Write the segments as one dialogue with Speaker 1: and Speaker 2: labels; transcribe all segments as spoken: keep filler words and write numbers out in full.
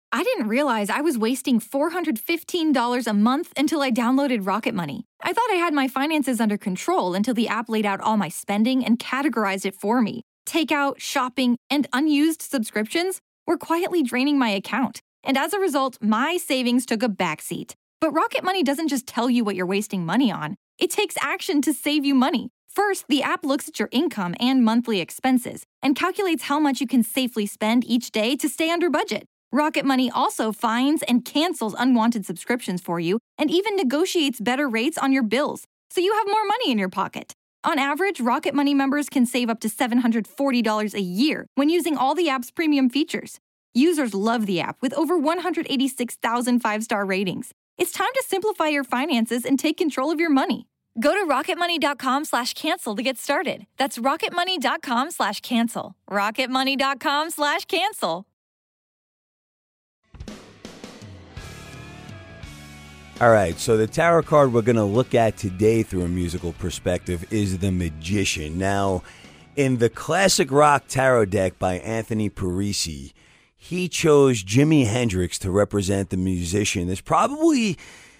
Speaker 1: I didn't realize I was wasting four hundred fifteen dollars a month until I downloaded Rocket Money. I thought I had my finances under control until the app laid out all my spending and categorized it for me. Takeout, shopping, and unused subscriptions were quietly draining my account. And as a result, my savings took a backseat. But Rocket Money doesn't just tell you what you're wasting money on. It takes action to save you money. First, the app looks at your income and monthly expenses and calculates how much you can safely spend each day to stay under budget. Rocket Money also finds and cancels unwanted subscriptions for you and even negotiates better rates on your bills, so you have more money in your pocket. On average, Rocket Money members can save up to seven hundred forty dollars a year when using all the app's premium features. Users love the app with over one hundred eighty-six thousand five-star ratings. It's time to simplify your finances and take control of your money. Go to rocketmoney.com slash cancel to get started. That's rocketmoney.com slash cancel. rocketmoney.com slash cancel.
Speaker 2: All right, so the tarot card we're going to look at today through a musical perspective is the Magician. Now, in the classic rock tarot deck by Anthony Parisi, he chose Jimi Hendrix to represent the musician. There's probably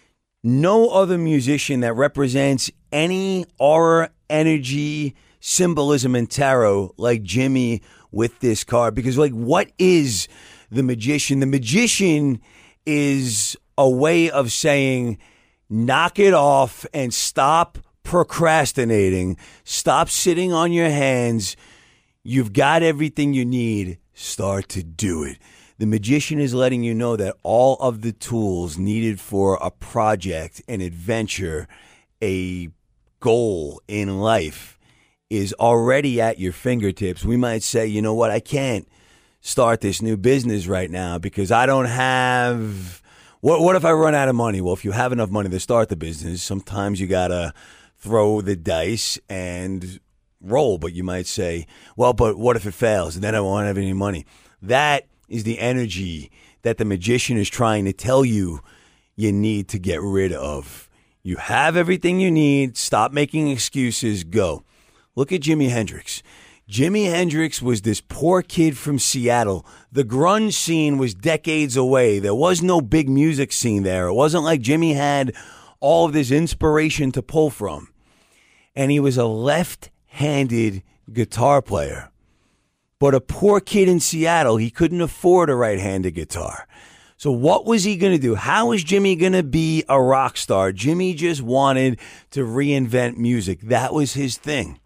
Speaker 2: no other musician that represents any aura, energy, symbolism in tarot like Jimi with this card. Because, like, what is the Magician? The Magician is a way of saying, knock it off and stop procrastinating. Stop sitting on your hands. You've got everything you need. Start to do it. The Magician is letting you know that all of the tools needed for a project, an adventure, a goal in life is already at your fingertips. We might say, you know what, I can't start this new business right now because I don't have... What what if I run out of money? Well, if you have enough money to start the business, sometimes you got to throw the dice and roll. But you might say, well, but what if it fails? And then I won't have any money. That is the energy that the Magician is trying to tell you you need to get rid of. You have everything you need. Stop making excuses. Go. Look at Jimi Hendrix. Jimi Hendrix was this poor kid from Seattle. The grunge scene was decades away. There was no big music scene there. It wasn't like Jimi had all of this inspiration to pull from. And he was a left-handed guitar player. But a poor kid in Seattle, he couldn't afford a right-handed guitar. So what was he going to do? How was Jimi going to be a rock star? Jimi just wanted to reinvent music. That was his thing.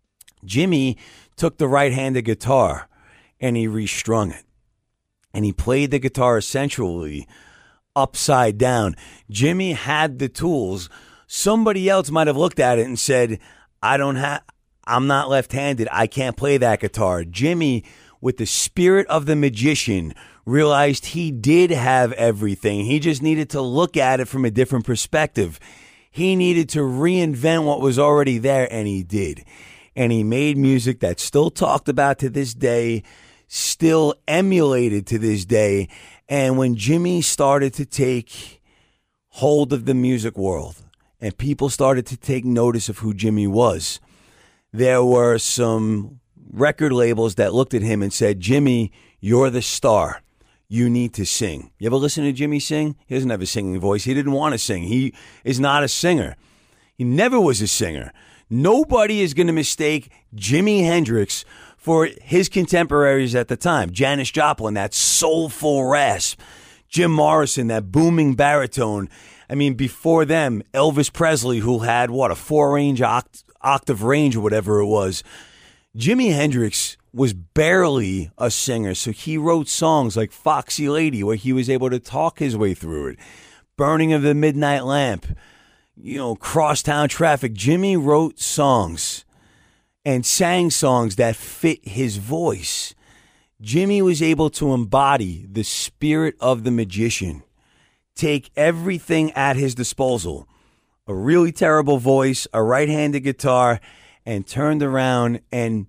Speaker 2: Jimi took the right-handed guitar and he restrung it. And he played the guitar essentially upside down. Jimi had the tools. Somebody else might have looked at it and said, I don't have, I'm not left-handed. I can't play that guitar. Jimi, with the spirit of the Magician, realized he did have everything. He just needed to look at it from a different perspective. He needed to reinvent what was already there, and he did. And he made music that's still talked about to this day, still emulated to this day. And when Jimi started to take hold of the music world and people started to take notice of who Jimi was, there were some record labels that looked at him and said, Jimi, you're the star. You need to sing. You ever listen to Jimi sing? He doesn't have a singing voice. He didn't want to sing. He is not a singer. He never was a singer. Nobody is going to mistake Jimi Hendrix for his contemporaries at the time. Janis Joplin, that soulful rasp. Jim Morrison, that booming baritone. I mean, before them, Elvis Presley, who had, what, a four-range oct- octave range or whatever it was. Jimi Hendrix was barely a singer, so he wrote songs like Foxy Lady, where he was able to talk his way through it. Burning of the Midnight Lamp. You know, Crosstown Traffic. Jimi wrote songs and sang songs that fit his voice. Jimi was able to embody the spirit of the Magician, take everything at his disposal, a really terrible voice, a right-handed guitar, and turned around and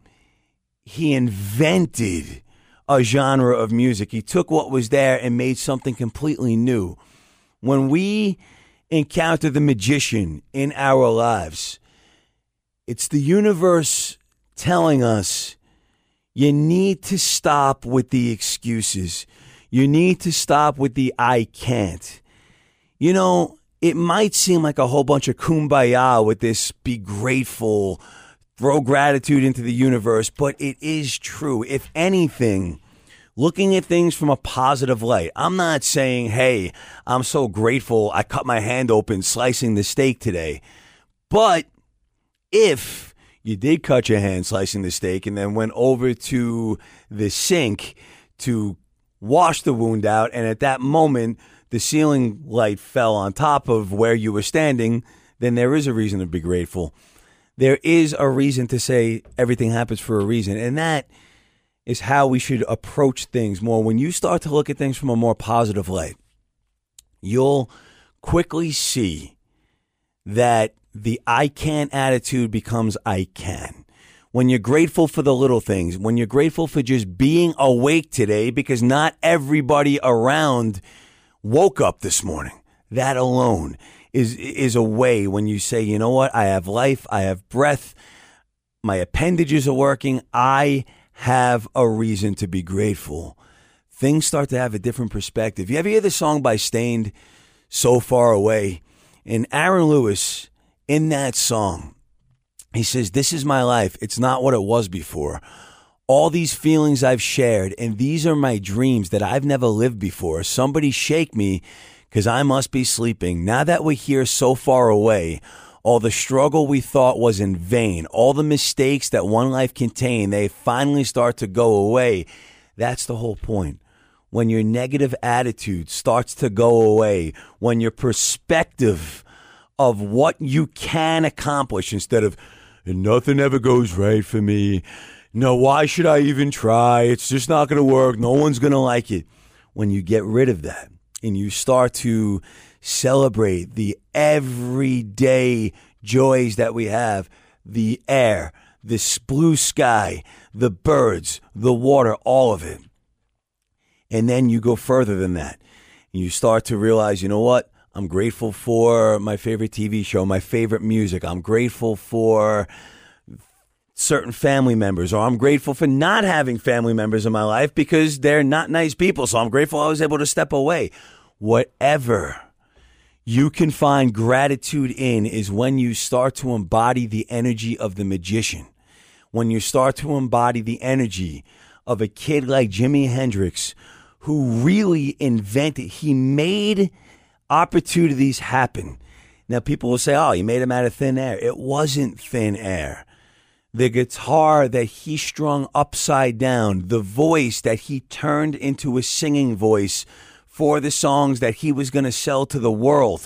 Speaker 2: he invented a genre of music. He took what was there and made something completely new. When we encounter the Magician in our lives, it's the universe telling us you need to stop with the excuses. You need to stop with the I can't. You know, it might seem like a whole bunch of kumbaya with this be grateful, throw gratitude into the universe, but it is true. If anything, looking at things from a positive light. I'm not saying, hey, I'm so grateful I cut my hand open slicing the steak today. But if you did cut your hand slicing the steak and then went over to the sink to wash the wound out, and at that moment the ceiling light fell on top of where you were standing, then there is a reason to be grateful. There is a reason to say everything happens for a reason, and that is how we should approach things more. When you start to look at things from a more positive light, you'll quickly see that the I can't attitude becomes I can. When you're grateful for the little things, when you're grateful for just being awake today, because not everybody around woke up this morning, that alone is is a way when you say, you know what, I have life, I have breath, my appendages are working, I have a reason to be grateful. Things start to have a different perspective. You ever hear the song by Stained, So Far Away? And Aaron Lewis, in that song, he says, this is my life. It's not what it was before. All these feelings I've shared, and these are my dreams that I've never lived before. Somebody shake me, because I must be sleeping. Now that we're here so far away, all the struggle we thought was in vain, all the mistakes that one life contained, they finally start to go away. That's the whole point. When your negative attitude starts to go away, when your perspective of what you can accomplish instead of, nothing ever goes right for me. No, why should I even try? It's just not going to work. No one's going to like it. When you get rid of that and you start to celebrate the everyday joys that we have, the air, the blue sky, the birds, the water, all of it. And then you go further than that. You start to realize, you know what? I'm grateful for my favorite T V show, my favorite music. I'm grateful for certain family members, or I'm grateful for not having family members in my life because they're not nice people. So I'm grateful I was able to step away. Whatever you can find gratitude in is when you start to embody the energy of the magician. When you start to embody the energy of a kid like Jimi Hendrix, who really invented, he made opportunities happen. Now people will say, oh, he made them out of thin air. It wasn't thin air. The guitar that he strung upside down, the voice that he turned into a singing voice for the songs that he was going to sell to the world.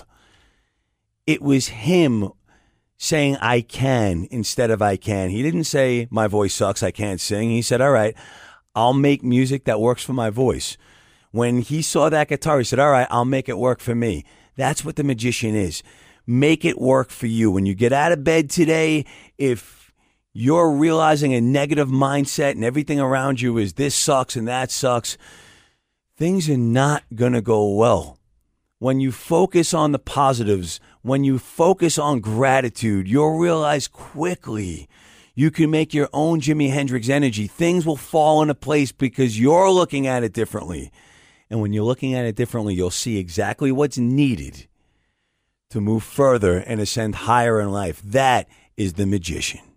Speaker 2: It was him saying, I can, instead of I can. He didn't say, my voice sucks, I can't sing. He said, all right, I'll make music that works for my voice. When he saw that guitar, he said, all right, I'll make it work for me. That's what the magician is. Make it work for you. When you get out of bed today, if you're realizing a negative mindset and everything around you is this sucks and that sucks, things are not going to go well. When you focus on the positives, when you focus on gratitude, you'll realize quickly you can make your own Jimi Hendrix energy. Things will fall into place because you're looking at it differently. And when you're looking at it differently, you'll see exactly what's needed to move further and ascend higher in life. That is the magician.